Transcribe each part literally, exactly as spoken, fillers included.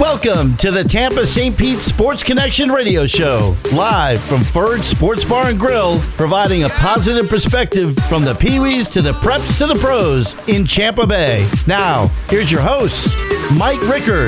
Welcome to the Tampa Saint Pete Sports Connection radio show, live from Ferg Sports Bar and Grill, providing a positive perspective from the Pee-wees to the preps to the pros in Tampa Bay. Now, here's your host, Mike Rickard.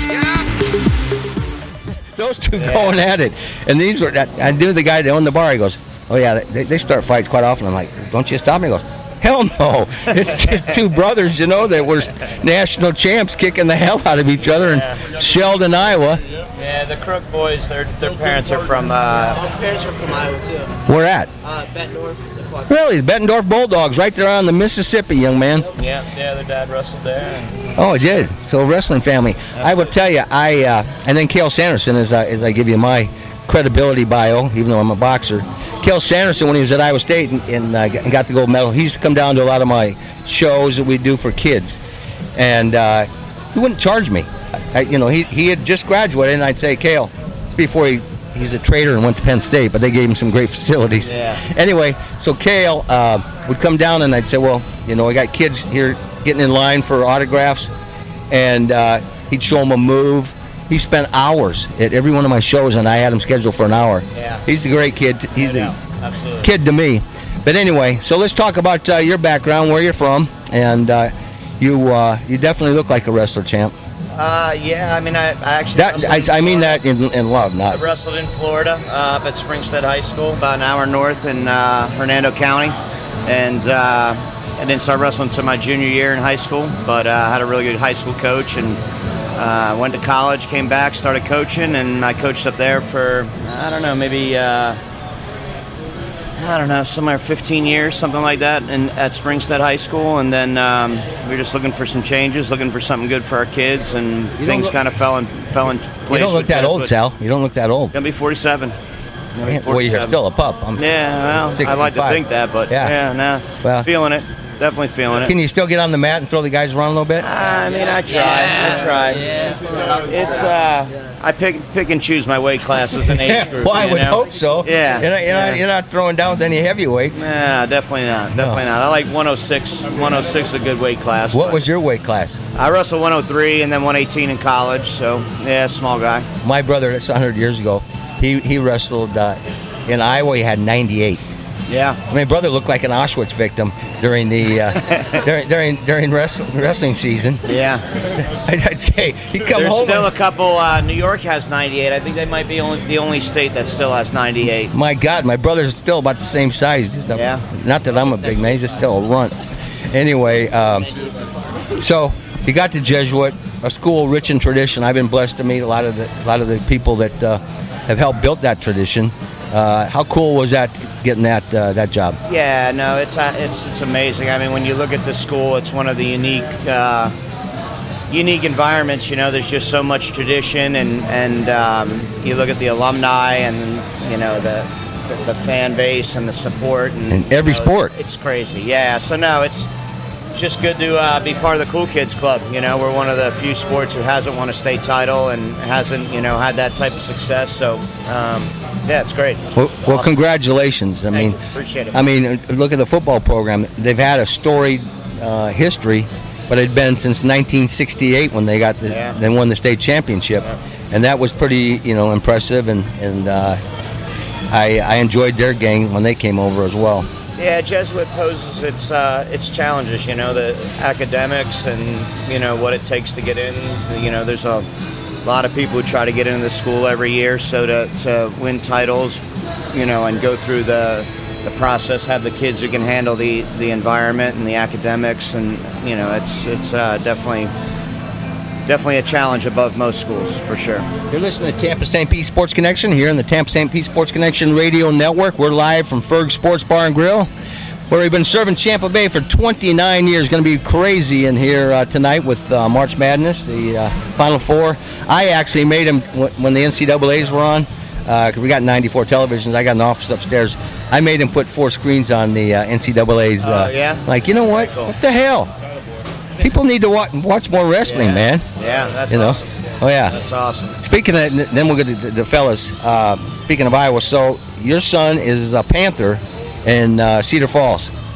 Those two yeah. going at it, and these were. I knew the guy that owned the bar. He goes, "Oh yeah, they, they start fights quite often." I'm like, "Don't you stop me?" He goes, "Hell no!" It's just two brothers, you know, that were national champs, kicking the hell out of each other in Sheldon, Iowa. Yeah, the Crook boys. Their their parents are from. Uh, My parents are from Iowa too. Where at? Uh, Bettendorf. Really, the Bettendorf Bulldogs, right there on the Mississippi, young man. Yeah, yeah, their dad wrestled there. And oh, it did. So wrestling family. Absolutely. I will tell you, I uh, and then Cale Sanderson, as I, as I give you my credibility bio, even though I'm a boxer. Cale Sanderson, when he was at Iowa State and, and uh, got the gold medal, he used to come down to a lot of my shows that we do for kids, and uh, he wouldn't charge me. I, you know, he he had just graduated, and I'd say, Cale, it's before he. He's a trader and went to Penn State, but they gave him some great facilities. Yeah. Anyway, so Cale uh, would come down, and I'd say, well, you know, I got kids here getting in line for autographs, and uh, he'd show them a move. He spent hours at every one of my shows, and I had him scheduled for an hour. Yeah. He's a great kid. He's a Absolutely. kid to me. But anyway, so let's talk about uh, your background, where you're from, and uh, you uh, you definitely look like a wrestler, champ. Uh, yeah, I mean, I, I actually. That, I, I mean that in, in love, not. I wrestled in Florida, uh, up at Springstead High School, about an hour north in uh, Hernando County, and uh, I didn't start wrestling until my junior year in high school, but I uh, had a really good high school coach, and uh, went to college, came back, started coaching, and I coached up there for I don't know, maybe. Uh, I don't know, somewhere fifteen years, something like that, in, at Springstead High School, and then um, we were just looking for some changes, looking for something good for our kids, and you things kind of fell in fell in place. You don't look that old, Sal. You don't look that old. Gonna be forty-seven. Gonna be forty-seven. Well, you're still a pup. I'm yeah, well, I like to think that, but yeah, yeah no, well, feeling it. Definitely feeling it. Can you still get on the mat and throw the guys around a little bit? Uh, I mean, I try. Yeah. I try. Yeah. It's uh, I pick pick and choose my weight classes and age group. Well, I would know? hope so. Yeah. You're not, you're, yeah. Not, you're not throwing down with any heavyweights. Nah, definitely not. Definitely no. not. I like one oh six. one oh six is a good weight class. What was your weight class? I wrestled one oh three and then one eighteen in college. So yeah, small guy. My brother, that's one hundred years ago, he he wrestled uh, in Iowa. He had ninety-eight. Yeah, I mean, brother looked like an Auschwitz victim during the uh, during during during wrestling, wrestling season. Yeah, I'd, I'd say he come There's home. There's still a couple. Uh, New York has ninety-eight. I think they might be only the only state that still has ninety-eight. My God, my brother's still about the same size. Just a, yeah. Not that I'm a big man. He's just still a runt. Anyway, um, so you got to Jesuit, a school rich in tradition. I've been blessed to meet a lot of the a lot of the people that uh, have helped build that tradition. Uh, how cool was that, getting that uh, that job? Yeah, no, it's uh, it's it's amazing. I mean, when you look at the school, it's one of the unique uh, unique environments. You know, there's just so much tradition, and and um, you look at the alumni, and you know the the, the fan base and the support, and in every you know, sport. It's, it's crazy. Yeah, so no, it's just good to uh, be part of the Cool Kids Club. You know, we're one of the few sports who hasn't won a state title and hasn't you know had that type of success. So. Um, Yeah, it's great. Well, well awesome. Congratulations. I Thank mean, you. Appreciate it. I mean, look at the football program. They've had a storied uh, history, but it's been since nineteen sixty-eight when they got the, yeah. they won the state championship, yeah. and that was pretty, you know, impressive. And and uh, I I enjoyed their gang when they came over as well. Yeah, Jesuit poses its uh, its challenges. You know, the academics and you know what it takes to get in. You know, there's a A lot of people who try to get into the school every year, so to, to win titles, you know, and go through the the process, have the kids who can handle the, the environment and the academics, and you know, it's it's uh, definitely definitely a challenge above most schools for sure. You're listening to Tampa Saint Pete Sports Connection here on the Tampa Saint Pete Sports Connection Radio Network. We're live from Ferg Sports Bar and Grill, where we've been serving Tampa Bay for twenty-nine years. Going to be crazy in here uh, tonight with uh, March Madness, the uh, Final Four. I actually made them w- when the N C double A's were on, because uh, we got ninety-four televisions. I got an office upstairs. I made them put four screens on the uh, N C double A's. Oh, uh, yeah? Like, you know what? Cool. What the hell? People need to watch, watch more wrestling, yeah. man. Yeah, that's you know? awesome. Oh, yeah. That's awesome. Speaking of, then we'll get to the, the fellas. Uh, speaking of Iowa, so your son is a Panther in uh, Cedar Falls.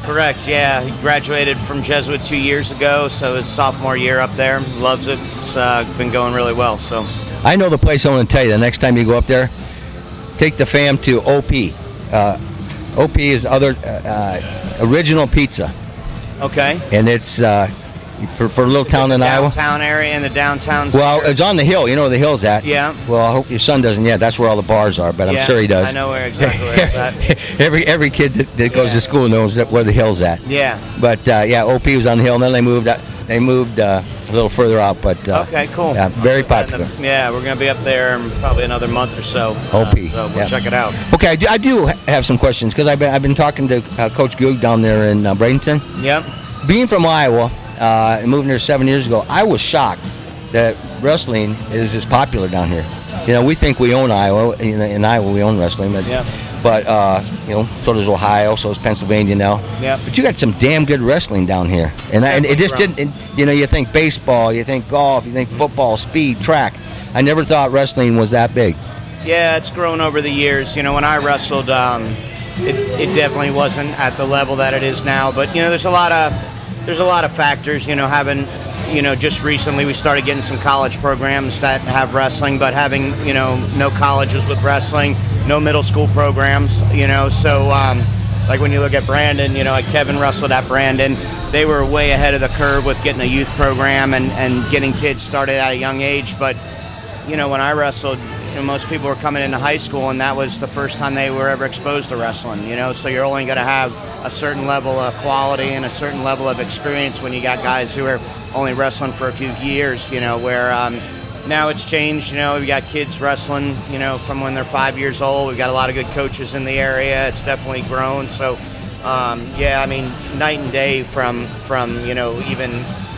Correct, yeah. He graduated from Jesuit two years ago, so his sophomore year up there. Loves it. It's uh, been going really well. So I know the place. I want to tell you, the next time you go up there, take the fam to O P. Uh, O P is other uh, uh, original pizza. Okay. And it's uh, for, for a little town in Iowa. Downtown area in the downtown. Well, center. it's on the hill. You know where the hill's at. Yeah. Well, I hope your son doesn't yet. That's where all the bars are, but yeah, I'm sure he does. I know where exactly where it's at. every every kid that, that goes Yeah. to school knows that where the hill's at. Yeah. But uh, yeah, O P was on the hill, and then they moved. Out, they moved uh, a little further out, but uh, Okay, cool. Yeah, very popular. Yeah, we're going to be up there in probably another month or so. O P, Uh, so we'll yeah. check it out. Okay, I do, I do have some questions because I've been I've been talking to uh, Coach Goog down there in uh, Bradenton. Yep. Being from Iowa uh, and moving here seven years ago, I was shocked that wrestling is as popular down here. You know, we think we own Iowa. In, in Iowa, we own wrestling, but Yeah. but uh, you know, so does Ohio, so does Pennsylvania now. Yep. But you got some damn good wrestling down here, and, I, and it just Definitely didn't. It, you know, you think baseball, you think golf, you think football, speed, track. I never thought wrestling was that big. Yeah, it's grown over the years. You know, when I wrestled, um, it, it definitely wasn't at the level that it is now. But you know, there's a lot of there's a lot of factors. You know, having you know, just recently we started getting some college programs that have wrestling, but having you know no colleges with wrestling, no middle school programs. You know, so um, like when you look at Brandon, you know, like Kevin wrestled at Brandon, they were way ahead of the curve with getting a youth program and and getting kids started at a young age. But you know, when I wrestled, you know, most people were coming into high school, and that was the first time they were ever exposed to wrestling, you know, so you're only going to have a certain level of quality and a certain level of experience when you got guys who are only wrestling for a few years, you know, where um, now it's changed, you know, we got kids wrestling, you know, from when they're five years old. We've got a lot of good coaches in the area. It's definitely grown. So, um, yeah, I mean, night and day from, from you know, even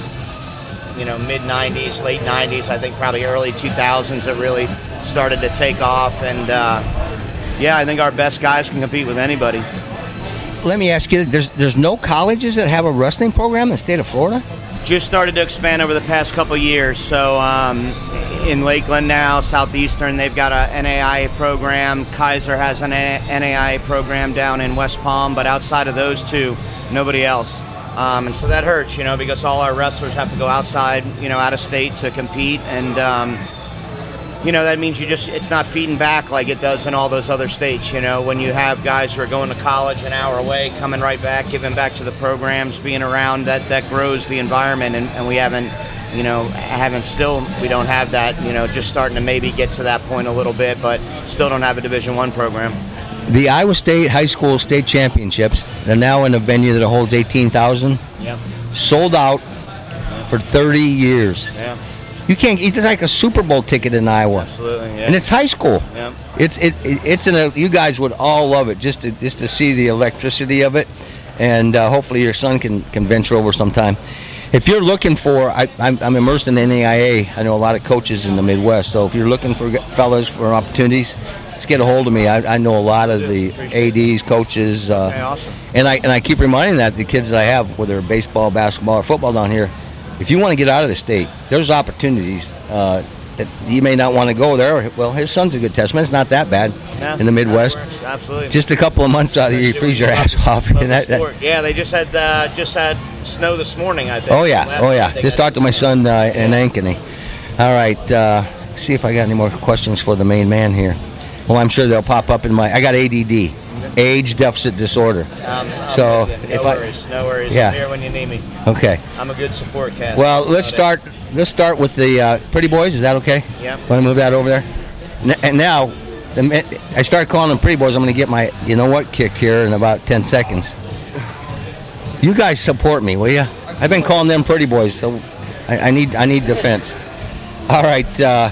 you know, mid nineties, late nineties, I think probably early two thousands it really started to take off. And, uh, yeah, I think our best guys can compete with anybody. Let me ask you, there's there's no colleges that have a wrestling program in the state of Florida? Just started to expand over the past couple of years. So um, in Lakeland now, Southeastern, they've got a N A I A program. Kaiser has an N A I A program down in West Palm. But outside of those two, nobody else. Um, and so that hurts, you know, because all our wrestlers have to go outside, you know, out of state to compete. And, um, you know, that means you just, it's not feeding back like it does in all those other states, you know, when you have guys who are going to college an hour away, coming right back, giving back to the programs, being around, that, that grows the environment. And, and we haven't, you know, haven't still, we don't have that, you know, just starting to maybe get to that point a little bit, but still don't have a Division One program. The Iowa State High School State Championships, they're now in a venue that holds eighteen thousand. Yep. Sold out for thirty years. Yeah. You can't, it's like a Super Bowl ticket in Iowa. Absolutely, yeah. And it's high school. Yep. It's it, it it's in a, you guys would all love it just to just to see the electricity of it, and uh, hopefully your son can, can venture over sometime. If you're looking for, I, I'm, I'm immersed in N A I A. I know a lot of coaches in the Midwest, so if you're looking for fellas for opportunities, just get a hold of me. I, I know a lot of the A Ds, coaches, uh, Okay, awesome. and I and I keep reminding that the kids that I have, whether baseball, basketball, or football down here, if you want to get out of the state, there's opportunities uh, that you may not want to go there. Well, his son's a good testament. It's not that bad Yeah, in the Midwest. that works. Absolutely. Just a couple of months out of the year, you freeze your ass off. Love And that- the that- sport. Yeah, they just had uh, just had snow this morning, I think. oh yeah, Last oh yeah. night they Just got talked to my son uh, in Ankeny. All right, uh, see if I got any more questions for the main man here. Well, I'm sure they'll pop up in my. I got A D D, age deficit disorder. Um, I'm So, with you. if no I- worries, no worries. Yeah. I'm here when you need me. Okay. I'm a good support cast. Well, let's About start. Let's start with the uh, Pretty Boys. Is that okay? Yep. Want to move that over there? N- and now, the mi- I start calling them Pretty Boys. I'm going to get my, you know what, kicked here in about ten seconds. You guys support me, will you? I've been calling them Pretty Boys, so I, I need I need defense. All right. Uh,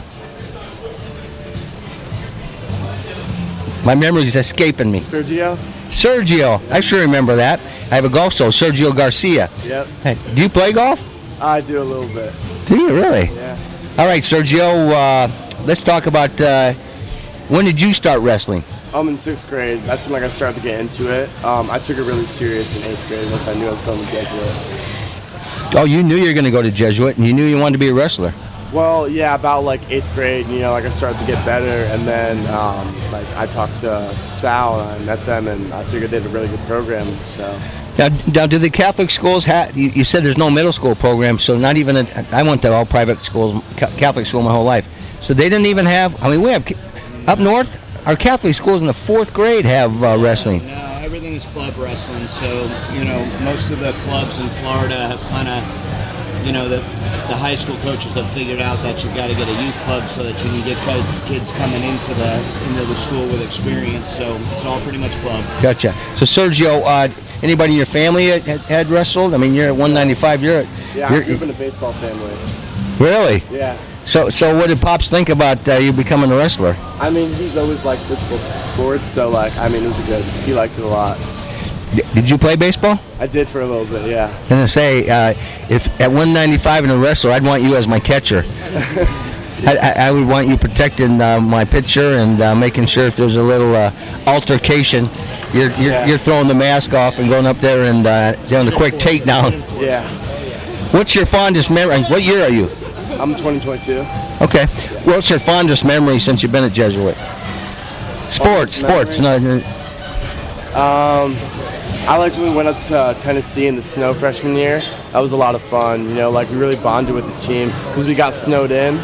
my memory is escaping me. Sergio? Sergio. I sure remember that. I have a golf soul, Sergio Garcia. Yep. Hey, do you play golf? I do a little bit. Do you really? Yeah. All right, Sergio, uh, let's talk about uh, when did you start wrestling? I'm in sixth grade. That's when like I started to get into it. Um, I took it really serious in eighth grade once I knew I was going to Jesuit. Oh, you knew you were going to go to Jesuit, and you knew you wanted to be a wrestler. Well, yeah, about like eighth grade, you know, like I started to get better, and then um, like I talked to Sal and I met them, and I figured they had a really good program. So Now, now do the Catholic schools have? You, you said there's no middle school program, so not even. A, I went to all private schools, Catholic school my whole life, so they didn't even have. I mean, we have up north. Our Catholic schools in the fourth grade have uh, wrestling. No, everything is club wrestling. So you know, most of the clubs in Florida have kind of, you know, the the high school coaches have figured out that you've got to get a youth club so that you can get kids coming into the into the school with experience. So it's all pretty much club. Gotcha. So Sergio, uh, anybody in your family had, had wrestled? I mean, you're at one ninety-five. You're at, Yeah, you're, I grew up in a baseball family. Really? Yeah. So, so what did Pops think about uh, you becoming a wrestler? I mean, he's always liked physical sports, so like, I mean, it was a good. He liked it a lot. D- did you play baseball? I did for a little bit, yeah. I'm gonna say, uh, if at one ninety-five and a wrestler, I'd want you as my catcher. I, I, I would want you protecting uh, my pitcher and uh, making sure if there's a little uh, altercation, you're you're, Yeah. you're throwing the mask off and going up there and uh, doing a quick takedown. Yeah. What's your fondest memory? What year are you? I'm twenty twenty-two. Okay. What's your fondest memory since you've been at Jesuit? Sports, Fondest sports. No, no. Um, I liked when we went up to uh, Tennessee in the snow freshman year. That was a lot of fun. You know, like we really bonded with the team because we got snowed in.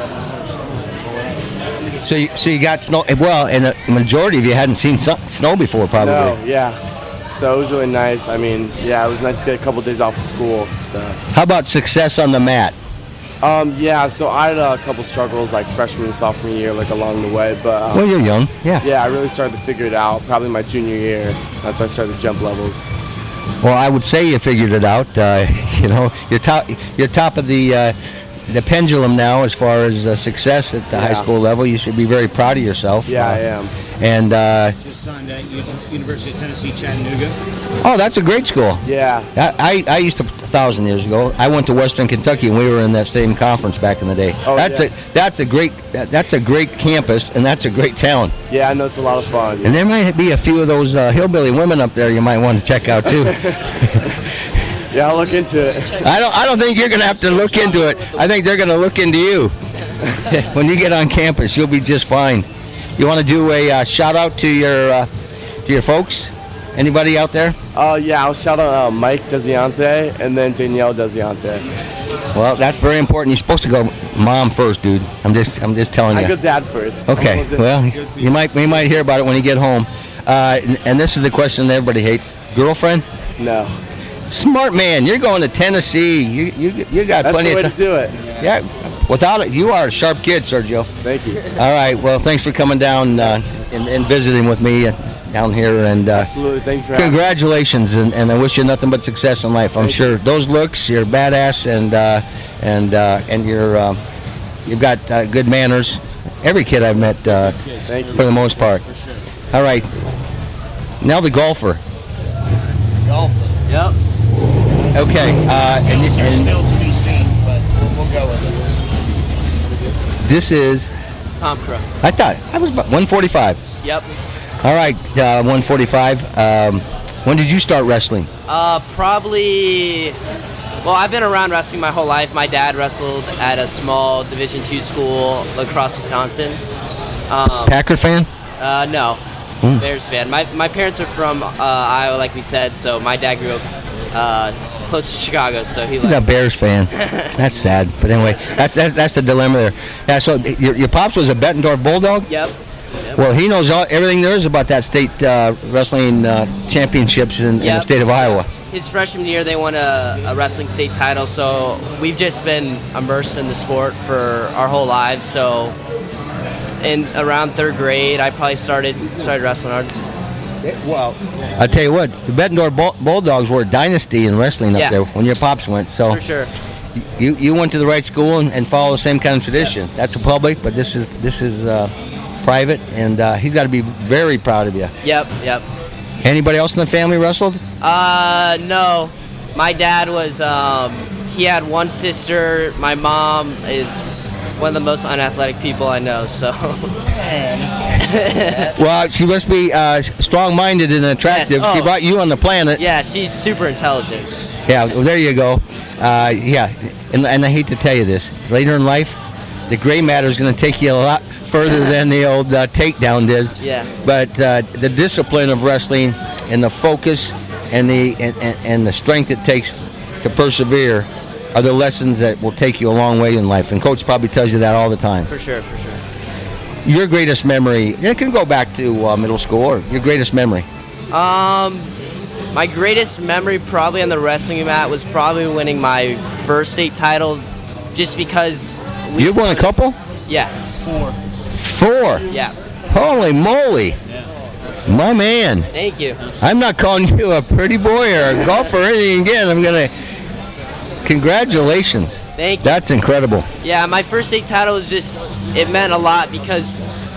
So, you, so you got snow. Well, and the majority of you hadn't seen so, snow before, probably. No, yeah. So it was really nice. I mean, yeah, it was nice to get a couple days off of school. So. How about success on the mat? Um, yeah, so I had a couple struggles like freshman and sophomore year, like along the way, but um, Well, you're young. Yeah. yeah, I really started to figure it out probably my junior year. That's when I started to jump levels. Well, I would say you figured it out. Uh, you know, you're top. You're top of the uh, the pendulum now as far as uh, success at the Yeah. high school level. You should be very proud of yourself. Yeah, Uh, I am. And uh, Just signed at U- University of Tennessee, Chattanooga. oh, that's a great school. Yeah, I, I, I used to a thousand years ago. I went to Western Kentucky, and we were in that same conference back in the day. Oh, that's yeah. a that's a great that, that's a great campus, and that's a great town. yeah, I know it's a lot of fun. And there might be a few of those uh, hillbilly women up there you might want to check out too. Yeah, I'll look into it. I don't I don't think you're gonna have to look into it. I think they're gonna look into you. When you get on campus, you'll be just fine. You want to do a uh, shout out to your uh, to your folks? Anybody out there? Uh, yeah, I'll shout out uh, Mike Deziante and then Danielle Deziante. Well, that's very important. You're supposed to go mom first, dude. I'm just I'm just telling I you. go dad first. Okay. I'm gonna do- Well, you might we might hear about it when you get home. Uh, and, and this is the question that everybody hates: girlfriend? No, Smart man. You're going to Tennessee. You you you got that's plenty the way of to time. do it. Yeah. Without it, you are a sharp kid, Sergio. Thank you. All right. Well, thanks for coming down uh, and, and visiting with me uh, down here. And uh, Absolutely. Thanks for having me. congratulations, and, and I wish you nothing but success in life. I'm Thank sure those looks, you're badass, and uh, and uh, and you're uh, you've got uh, good manners. Every kid I've met, uh, Thank you. for the most part. All right. Now the golfer. Yep. Okay. Uh, and, and Still to be seen, but we'll, we'll go with it. this is. Tom Crook. I thought I was about one forty-five. Yep. All right, uh, one forty-five. Um, when did you start wrestling? Uh, probably. Well, I've been around wrestling my whole life. My dad wrestled at a small Division two school, La Crosse, Wisconsin. Um, Packer fan? uh, no, Hmm. Bears fan. My my parents are from uh, Iowa, like we said. So my dad grew up uh, close to Chicago, so he He's a liked. Bears fan. That's sad, but anyway, that's that's, that's the dilemma there. Yeah. So your, your pops was a Bettendorf Bulldog. Yep. Well, he knows all, everything there is about that state uh, wrestling uh, championships in, in the Yep. state of Iowa. His freshman year, they won a, a wrestling state title, so we've just been immersed in the sport for our whole lives. So, in around third grade, I probably started started wrestling hard. Well, I tell you what, the Bettendorf Bull- Bulldogs were a dynasty in wrestling up Yeah. there when your pops went. So For sure. you you went to the right school and, and follow the same kind of tradition. That's a public, but this is this is uh, private, and uh, he's got to be very proud of you. Yep, yep. Anybody else in the family wrestled? Uh, no. My dad was, um, he had one sister. My mom is one of the most unathletic people I know, so. Well, she must be uh, strong-minded and attractive. Yes. She Oh. brought you on the planet. Yeah, she's super intelligent. Yeah, well, there you go. Uh, yeah, and, and I hate to tell you this. Later in life, the gray matter is going to take you a lot further than the old uh, takedown did. Yeah. But uh, the discipline of wrestling and the focus and the and, and, and the strength it takes to persevere are the lessons that will take you a long way in life. And Coach probably tells you that all the time. For sure, for sure. Your greatest memory, it can go back to uh, middle school, or your greatest memory. Um, my greatest memory probably on the wrestling mat was probably winning my first state title, just because. We You've won a couple? Yeah. Four. Four? Yeah. Holy moly. My man. Thank you. I'm not calling you a pretty boy or a golfer or anything again. I'm going to. Congratulations. Thank you. That's incredible. Yeah, my first state title was just, it meant a lot because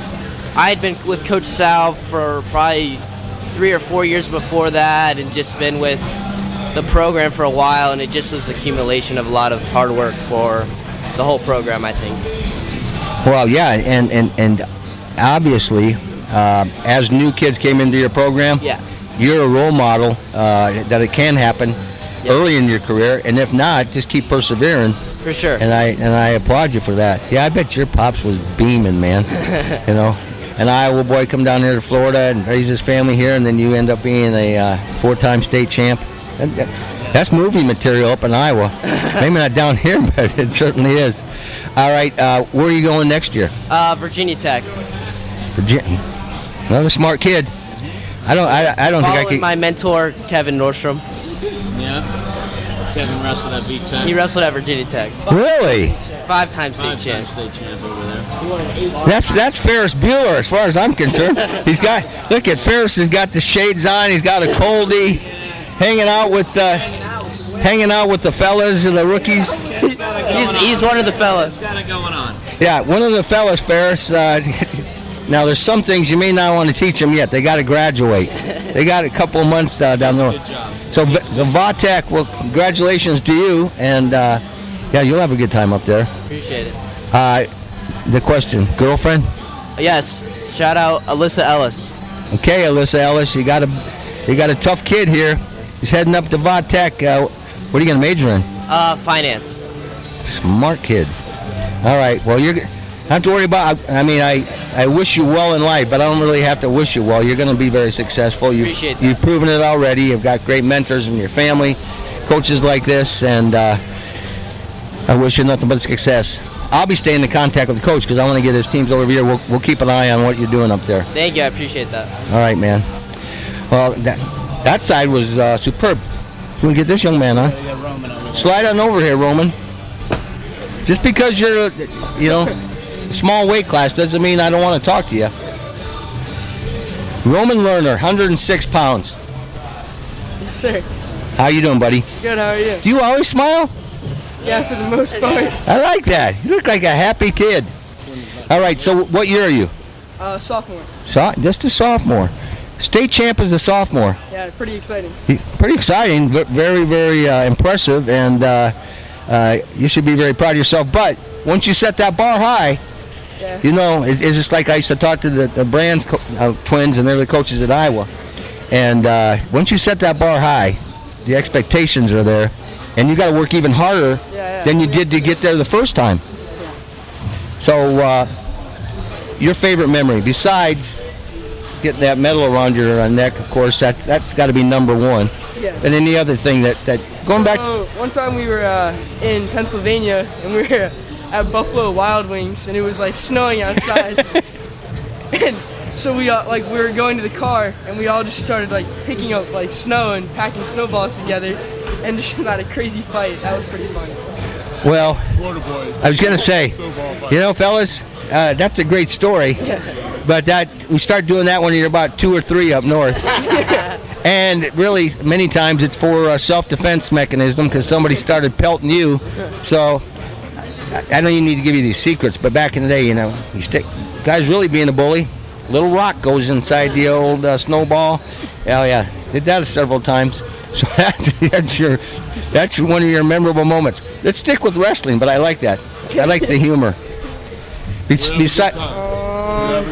I had been with Coach Sal for probably three or four years before that and just been with the program for a while, and it just was the accumulation of a lot of hard work for the whole program, I think. Well, yeah, and, and, and obviously, uh, as new kids came into your program, Yeah. you're a role model uh, that it can happen Yep. early in your career, and if not, just keep persevering. For sure. And I and I applaud you for that. Yeah, I bet your pops was beaming, man. You know, an Iowa boy come down here to Florida and raise his family here, and then you end up being a uh, four-time state champ. And that- that's movie material up in Iowa. Maybe not down here, but it certainly is. All right, uh, where are you going next year? Uh, Virginia Tech. Virginia. Another smart kid. I don't. I, I don't think I Following could. my mentor, Kevin Nordstrom. Yeah. Kevin wrestled at B ten. He wrestled at Virginia Tech. Really? Five-time state Five-time champ. state champ over there. That's that's Ferris Bueller as far as I'm concerned. He's got look at Ferris has got the shades on. He's got a coldie, hanging out with uh, hanging out with the fellas and the rookies. He's, he's one of the fellas. What's got it going on? Yeah, one of the fellas, Ferris. Uh, now there's some things you may not want to teach them yet. They got to graduate. They got a couple of months uh, down the road. Good job. So, so Vatek, well, congratulations to you, and uh, yeah, you'll have a good time up there. Appreciate it. Uh, the question, girlfriend? Yes. Shout out Alyssa Ellis. Okay, Alyssa Ellis, you got a you got a tough kid here. He's heading up to Vatek. Uh, what are you gonna major in? Uh, finance. Smart kid. All right. Well, you're. Not have to worry about. I mean, I, I wish you well in life, but I don't really have to wish you well. You're going to be very successful. You've, Appreciate that. You've proven it already. You've got great mentors in your family, coaches like this, and uh, I wish you nothing but success. I'll be staying in contact with the coach because I want to get his teams over here. We'll, we'll keep an eye on what you're doing up there. Thank you. I appreciate that. All right, man. Well, that that side was uh, superb. Can we get this young man on? Slide on over here, Roman. Just because you're, you know, a small weight class doesn't mean I don't want to talk to you. Roman Lerner, one hundred six pounds. Yes, sir. How you doing, buddy? Good, how are you? Do you always smile? Yeah, for the most part. I like that. You look like a happy kid. All right, so what year are you? Uh, sophomore. So, just a sophomore. State champ as a sophomore. Yeah, pretty exciting. Pretty exciting, but very, very uh, impressive, and uh, uh, you should be very proud of yourself. But once you set that bar high, Yeah. you know, it's, it's just like I used to talk to the, the Brands co- uh, twins, and they're the coaches at Iowa. And uh, once you set that bar high, the expectations are there, and you got to work even harder Yeah, yeah. than you did to get there the first time. So, uh, your favorite memory, besides getting that medal around your uh, neck, of course, that's that's got to be number one. Yeah. And any other thing that, that going back, So, one time we were uh, in Pennsylvania, and we were at Buffalo Wild Wings, and it was like snowing outside. And so we uh, like we were going to the car, and we all just started like picking up like snow and packing snowballs together, and just had a crazy fight. That was pretty fun. well, I was gonna say, you know, fellas, uh, that's a great story. But that we start doing that when you're about two or three up north. And really, many times it's for a self-defense mechanism because somebody started pelting you. So I I don't even need to give you these secrets, but back in the day, you know, you stick guys really being a bully. Little rock goes inside the old uh, snowball. Hell yeah, did that several times. So that's, that's your that's one of your memorable moments. Let's stick with wrestling, but I like that. I like the humor. Bes- Besides. Um,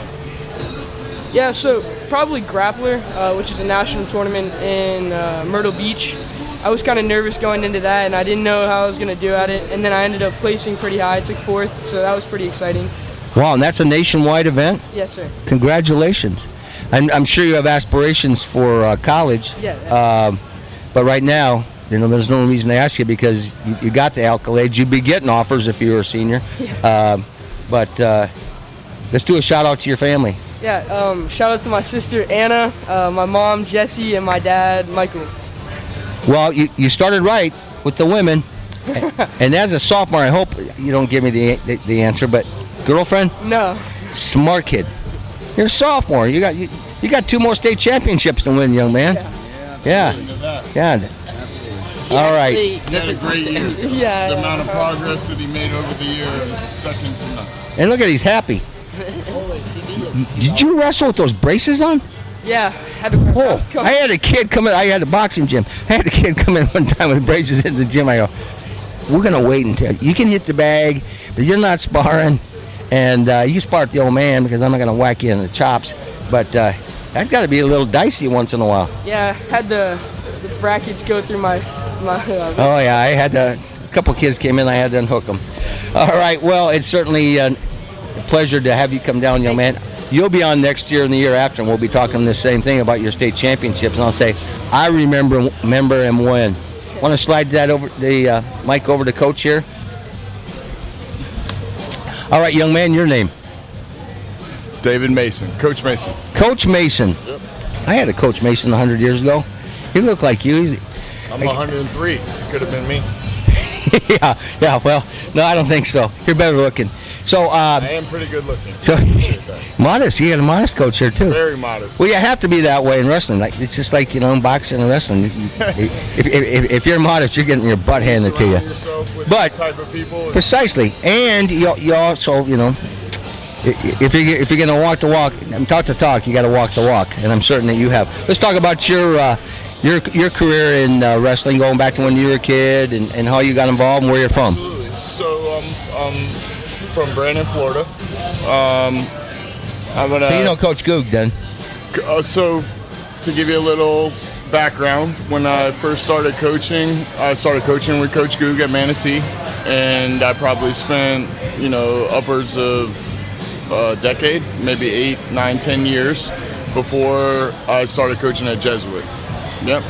Yeah, so probably Grappler, uh, which is a national tournament in uh, Myrtle Beach. I was kind of nervous going into that, and I didn't know how I was going to do at it. And then I ended up placing pretty high. I took fourth, so that was pretty exciting. Wow, and that's a nationwide event? Yes, sir. Congratulations. I'm, I'm sure you have aspirations for uh, college. Yeah. Um, but right now, you know, there's no reason to ask you because you, you got the accolades. You'd be getting offers if you were a senior. Yeah. Um, but uh, let's do a shout out to your family. Yeah, um, shout out to my sister Anna, uh, my mom Jessie, and my dad Michael. Well, you, you started right with the women. And as a sophomore, I hope you don't give me the, the the answer, but girlfriend? No. Smart kid. You're a sophomore. You got you, you got two more state championships to win, young man. Yeah. Yeah. Yeah. All right. He had a great year. Yeah. The amount of progress that he made over the year is second to none. And look at he's happy. Did you wrestle with those braces on? Yeah. Had to Oh, I had a kid come in. I had a boxing gym. I had a kid come in one time with braces in the gym. I go, we're gonna wait until you can hit the bag, but you're not sparring, and uh, you spar with the old man because I'm not gonna whack you in the chops. But uh, that's got to be a little dicey once in a while. Yeah. Had the, the brackets go through my my. Uh, Oh yeah, I had to. A couple kids came in. I had to unhook them. All right. Well, it's certainly uh, a pleasure to have you come down, young man. You'll be on next year and the year after, and we'll be talking the same thing about your state championships. And I'll say, I remember, remember and when. Want to slide that over the uh, mic over to Coach here? All right, young man, your name? David Mason, Coach Mason. Coach Mason. Yep. I had a Coach Mason one hundred years ago. He looked like you. I'm one hundred three. Could have been me. yeah, yeah. Well, no, I don't think so. You're better looking. So, uh, I am pretty good looking. So, modest. You got a modest coach here too. Very modest. Well, you have to be that way in wrestling. Like it's just like you know, in boxing and wrestling. if, if, if, if you're modest, you're getting your butt handed to you. Yourself with But this type of people. precisely, and you, you also, you know, if you if you're gonna walk the walk and talk the talk, you got to walk the walk. And I'm certain that you have. Let's talk about your uh, your your career in uh, wrestling, going back to when you were a kid, and, and how you got involved and where you're from. Absolutely. So, um, um. from Brandon, Florida. Um, I'm gonna. So you know Coach Goog then? Uh, so, to give you a little background, when I first started coaching, I started coaching with Coach Goog at Manatee, and I probably spent, you know, upwards of a decade, maybe eight, nine, ten years before I started coaching at Jesuit. Yep.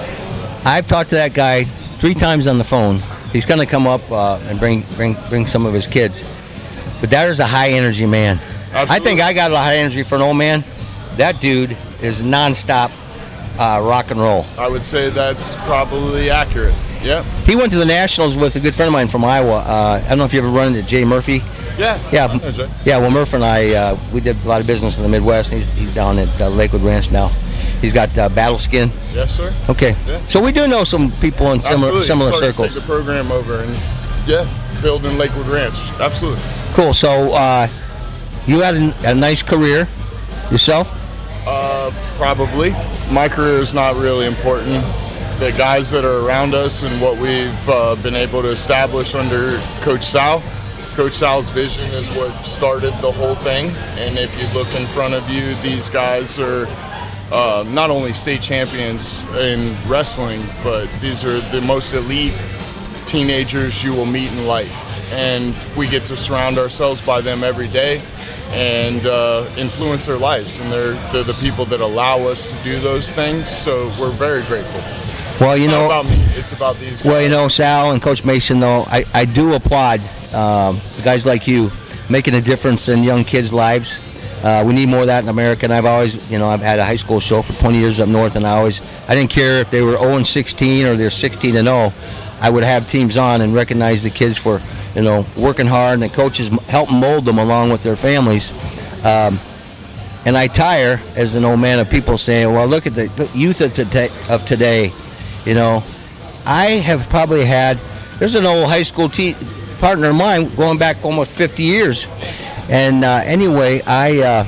I've talked to that guy three times on the phone. He's going to come up uh, and bring bring bring some of his kids. But that is a high energy man. Absolutely. I think I got a high energy for an old man. That dude is nonstop uh, rock and roll. I would say that's probably accurate. Yep. He went to the Nationals with a good friend of mine from Iowa. Uh, I don't know if you ever run into Jay Murphy. Yeah. Yeah. I know Jay. Yeah. Well, Murphy and I uh, we did a lot of business in the Midwest. And he's he's down at uh, Lakewood Ranch now. He's got uh, Battle Skin. Yes, sir. Okay. Yeah. So we do know some people in similar Absolutely. similar Started circles. To take the program over and yeah, build in Lakewood Ranch. Absolutely. Cool. So uh, you had a, a nice career yourself? Uh, probably. My career is not really important. The guys that are around us and what we've uh, been able to establish under Coach Sal. Coach Sal's vision is what started the whole thing. And if you look in front of you, these guys are uh, not only state champions in wrestling, but these are the most elite teenagers you will meet in life. And we get to surround ourselves by them every day and uh, influence their lives. And they're, they're the people that allow us to do those things. So we're very grateful. Well, you It's know, not about me. It's about these guys. well, you know, Sal and Coach Mason, though, I, I do applaud um, guys like you making a difference in young kids' lives. Uh, we need more of that in America. And I've always, you know, I've had a high school show for twenty years up north, and I always, I didn't care if they were oh and sixteen or they're sixteen and oh. I would have teams on and recognize the kids for, you know, working hard, and the coaches help mold them along with their families. Um, and I tire, as an old man, of people saying, well, look at the youth of today, of today. You know, I have probably had, there's an old high school te- partner of mine going back almost fifty years. And uh, anyway, I uh,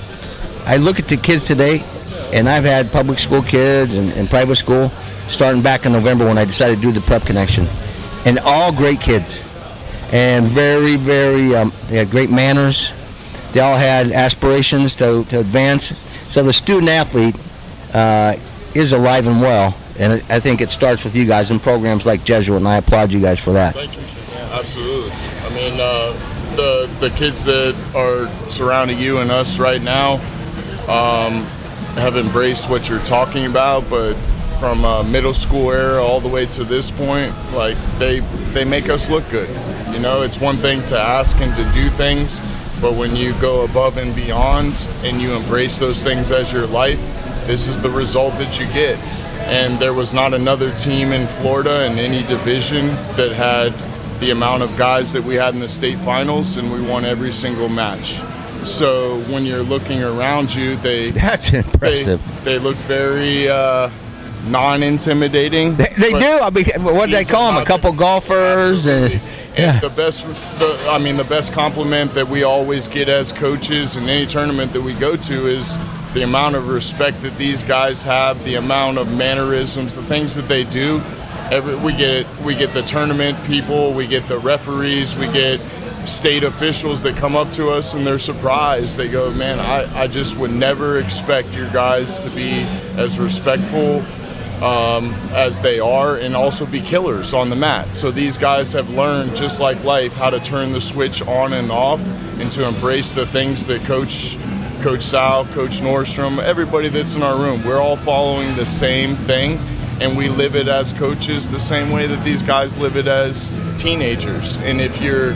I look at the kids today, and I've had public school kids and, and private school starting back in November when I decided to do the Prep Connection. And all great kids. And very, very, um, they had great manners. They all had aspirations to, to advance. So the student athlete uh, is alive and well. And I think it starts with you guys in programs like Jesuit, and I applaud you guys for that. Thank you. Absolutely. I mean, uh, the the kids that are surrounding you and us right now, um, have embraced what you're talking about, but from uh, middle school era all the way to this point, like they they make us look good. You know, it's one thing to ask and to do things, but when you go above and beyond and you embrace those things as your life, this is the result that you get. And there was not another team in Florida in any division that had the amount of guys that we had in the state finals, and we won every single match. So when you're looking around you, they that's impressive. They, they look very uh, non-intimidating. They, they do. I mean, what do they call them? A couple golfers Absolutely. and. And Yeah. the best, the, I mean, the best compliment that we always get as coaches in any tournament that we go to is the amount of respect that these guys have, the amount of mannerisms, the things that they do. Every, we get we get the tournament people, we get the referees, we get state officials that come up to us and they're surprised. They go, man, I, I just would never expect your guys to be as respectful Um, as they are, and also be killers on the mat. So these guys have learned, just like life, how to turn the switch on and off and to embrace the things that Coach Coach Sal, Coach Nordstrom, everybody that's in our room, we're all following the same thing, and we live it as coaches the same way that these guys live it as teenagers. And if you're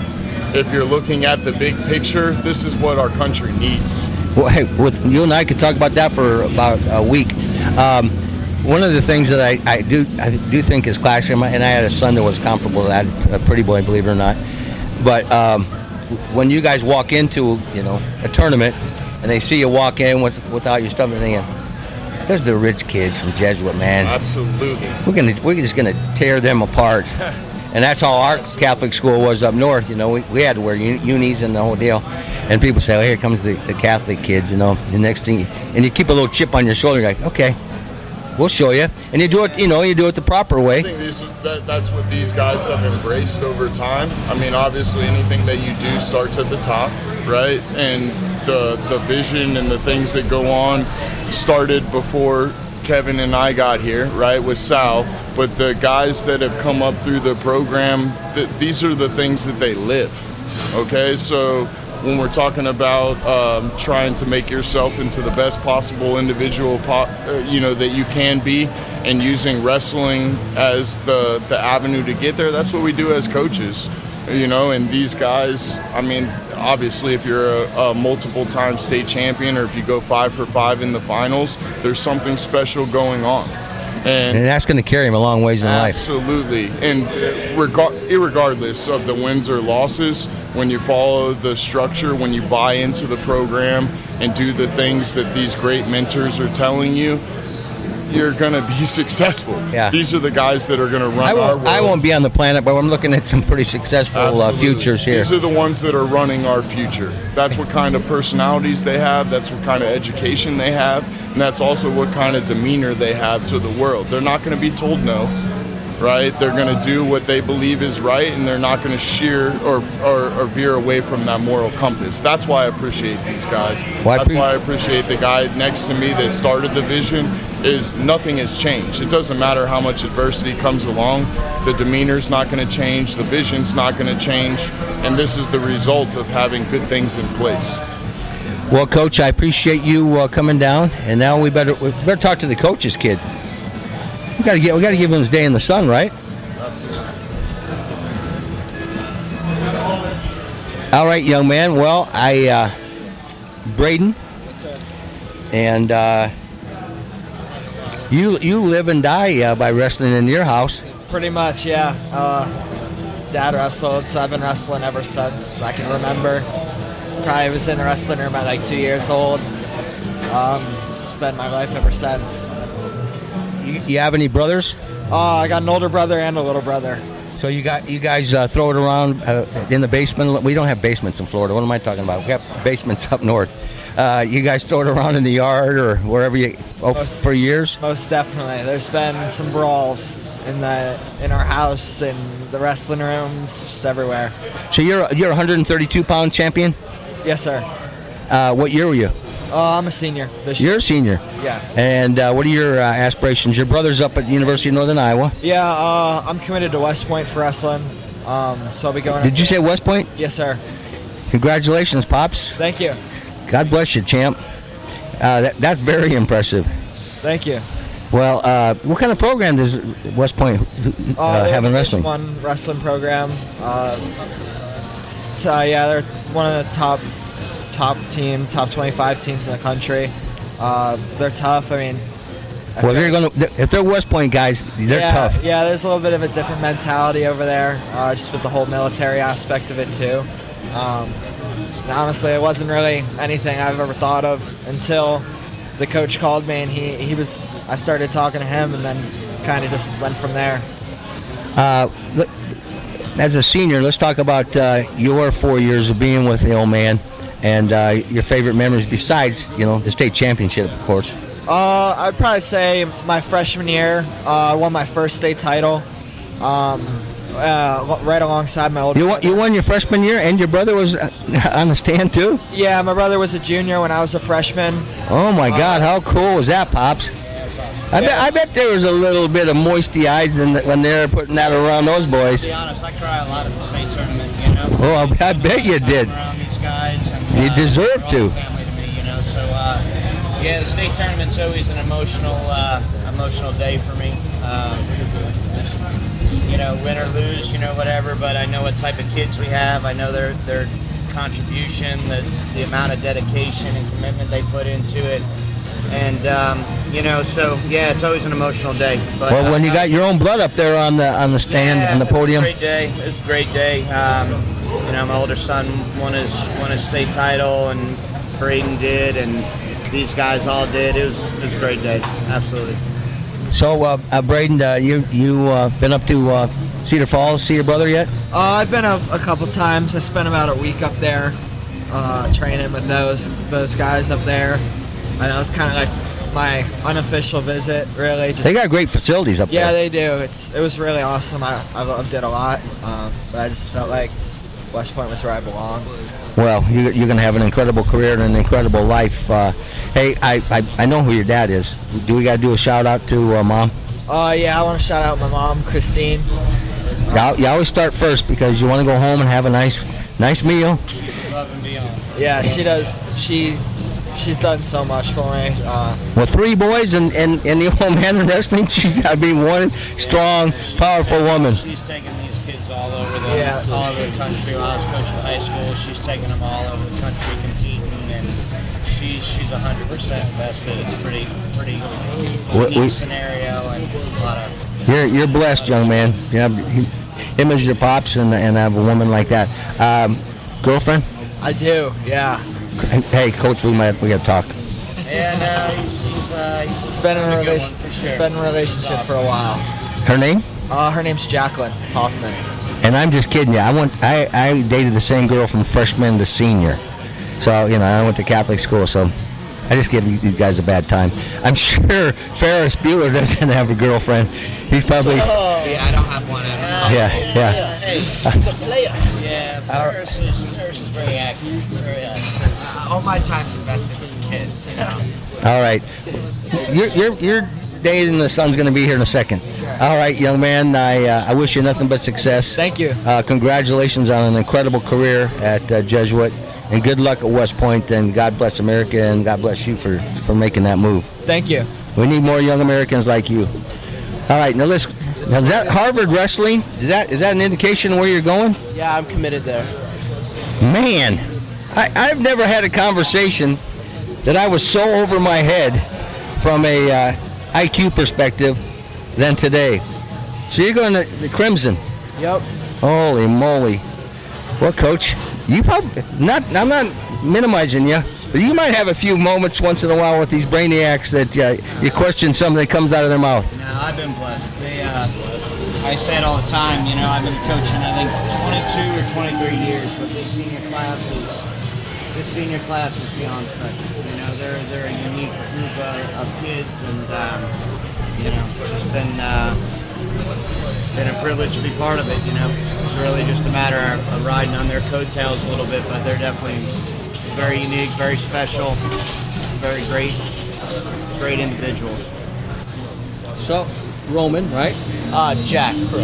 if you're looking at the big picture, this is what our country needs. Well, hey, with you and I could talk about that for about a week. Um, One of the things that I, I do I do think is classic, and I had a son that was comparable to that, a pretty boy, believe it or not. But um, when you guys walk into, you know, a tournament, and they see you walk in with without your stuff, and thinking, "There's the rich kids from Jesuit, man. Absolutely. We're gonna we're just gonna tear them apart." And that's how our Catholic school was up north. You know, we, we had to wear unis and the whole deal. And people say, "Oh, here comes the, the Catholic kids." You know, the next thing, and you keep a little chip on your shoulder. You're like, "Okay, we'll show you," and you do it. You know, you do it the proper way. I think these, that, that's what these guys have embraced over time. I mean, obviously, anything that you do starts at the top, right? And the the vision and the things that go on started before Kevin and I got here, right, with Sal. But the guys that have come up through the program, th- these are the things that they live. Okay, so when we're talking about um, trying to make yourself into the best possible individual, po- uh, you know, that you can be, and using wrestling as the, the avenue to get there, that's what we do as coaches, you know. And these guys, I mean, obviously, if you're a, a multiple-time state champion, or if you go five for five in the finals, there's something special going on. And, and that's going to carry him a long ways in life. Absolutely. And regar- irregardless of the wins or losses, when you follow the structure, when you buy into the program and do the things that these great mentors are telling you, you're going to be successful. Yeah. These are the guys that are going to run I our won't, world. I won't be on the planet, but I'm looking at some pretty successful uh, futures here. These are the ones that are running our future. That's what kind of personalities they have. That's what kind of education they have. And that's also what kind of demeanor they have to the world. They're not going to be told no, right? They're going to do what they believe is right, and they're not going to sheer or, or, or veer away from that moral compass. That's why I appreciate these guys. Well, I that's pre- why I appreciate the guy next to me that started the vision. Is nothing has changed. It doesn't matter how much adversity comes along. The demeanor's not going to change. The vision's not going to change. And this is the result of having good things in place. Well, Coach, I appreciate you uh, coming down, and now we better we better talk to the coach's kid. We got to get we got to give him his day in the sun, right? Absolutely. All right, young man. Well, I uh, Braden, Yes, sir. and uh, you you live and die uh, by wrestling in your house. Pretty much, yeah. Uh, Dad wrestled, so I've been wrestling ever since I can remember. Probably was in the wrestling room at like two years old. Um, spent my life ever since. You, you have any brothers? Uh, I got an older brother and a little brother. So you got you guys uh, throw it around uh, in the basement. We don't have basements in Florida. What am I talking about? We have basements up north. Uh, you guys throw it around in the yard or wherever you oh, Most- for years. Most definitely. There's been some brawls in the in our house, in the wrestling rooms, just everywhere. So you're you're a one hundred thirty-two pound champion. Yes, sir. Uh, what year were you? Uh, I'm a senior this year. You're a senior. Yeah. And uh, what are your uh, aspirations? Your brother's up at the University of Northern Iowa. Yeah, uh, I'm committed to West Point for wrestling. Um, so I'll be going. Did you say West Point? Yes, sir. Congratulations, Pops. Thank you. God bless you, champ. Uh, that, that's very impressive. Thank you. Well, uh, what kind of program does West Point uh, Uh, have in Division wrestling? One wrestling program. Uh, so, uh, yeah, they're one of the top top team, top twenty-five teams in the country. Uh, they're tough. I mean, I Well, feel they're like- gonna if they're West Point guys, they're yeah, tough. Yeah, there's a little bit of a different mentality over there, uh, just with the whole military aspect of it too. Um, and honestly, it wasn't really anything I've ever thought of until the coach called me, and he, he was. I started talking to him, and then kind of just went from there. Uh, look, as a senior, let's talk about uh, your four years of being with the old man and uh, your favorite memories besides, you know, the state championship, of course. Uh, I'd probably say my freshman year, uh, I won my first state title, um, uh, right alongside my older You won, you won your freshman year, and your brother was uh, on the stand too. Yeah, my brother was a junior when I was a freshman. Oh my God, how cool was that, pops? I bet I bet there was a little bit of moisty eyes in the, when they were putting that around those boys. To be honest, I cry a lot at the state tournament, you know. Oh, I, I bet you did. Around these guys, and, You uh, deserve they're all to. family to me, you know. So, uh, yeah, the state tournament's always an emotional, uh, emotional day for me. Um, you know, win or lose, you know, whatever. But I know what type of kids we have. I know their their contribution, the the amount of dedication and commitment they put into it. And um, you know, so yeah, it's always an emotional day. But Well, when uh, you got your own blood up there on the on the stand yeah, on the podium. It was a great day. It was a great day. Um, you know, my older son won his won his state title, and Braden did, and these guys all did. It was it was a great day. Absolutely. So, uh, uh, Braden, uh, you you uh, been up to uh, Cedar Falls, see your brother yet? Uh, I've been a, a couple times. I spent about a week up there, uh, training with those those guys up there. I know it's kind of like my unofficial visit, really. Just, They got great facilities up yeah, there. they do. It's it was really awesome. I, I loved it a lot. Um, but I just felt like West Point was where I belonged. Well, you, you're going to have an incredible career and an incredible life. Uh, hey, I, I I know who your dad is. Do we got to do a shout out to uh, mom? Uh, yeah, I want to shout out my mom, Christine. You, you always start first because you want to go home and have a nice nice meal. Love and beyond. Yeah, she does. She she's done so much for me. Uh, With three boys and, and, and the old man in wrestling, she's got to be one strong, powerful woman. She's taking these kids all over the Yeah. all over the country. While I was coaching high school, she's taking them all over the country competing, and she's she's one hundred percent invested. It's pretty pretty We- unique we- scenario and a lot of. You're you're blessed, young man. You have him as your pops and and have a woman like that. Um, girlfriend? I do. Yeah. Hey, coach, we might we got to talk. Yeah, no, he's, he's, uh, he's It's been in a a good relation, one for sure. been in a relationship for a while. Her name? Uh, her name's Jacqueline Hoffman. And I'm just kidding you. I went. I, I dated the same girl from freshman to senior. So you know, I went to Catholic school. So I just give these guys a bad time. I'm sure Ferris Bueller doesn't have a girlfriend. He's probably. Yeah, I don't have one. I Yeah, yeah. Hey, she's a player. Yeah, Ferris is, Ferris is very active. Very active. All my time's invested in kids, you know. All right. You're you're you're dating the son's going to be here in a second. All right, young man. I uh, I wish you nothing but success. Thank you. Uh, congratulations on an incredible career at uh, Jesuit, and good luck at West Point. And God bless America, and God bless you for, for making that move. Thank you. We need more young Americans like you. All right, now let's. Now is that Harvard wrestling? Is that is that an indication of where you're going? Yeah, I'm committed there. Man, I, I've never had a conversation that I was so over my head from a uh, I Q perspective than today. So you're going to the Crimson. Yep. Holy moly. Well, Coach, you probably, not, I'm not minimizing you, but you might have a few moments once in a while with these brainiacs that uh, you question something that comes out of their mouth. No, I've been blessed. They, uh, I say it all the time, you know, I've been coaching, I think, twenty-two or twenty-three years, but this senior class is, this senior class is beyond special. You know, they're, they're a unique group of, of kids, and, um, you know, it's just been, uh, been a privilege to be part of it, you know. It's really just a matter of, of riding on their coattails a little bit, but they're definitely very unique, very special, very great, great individuals. So, Roman, right? Uh, Jack Crow.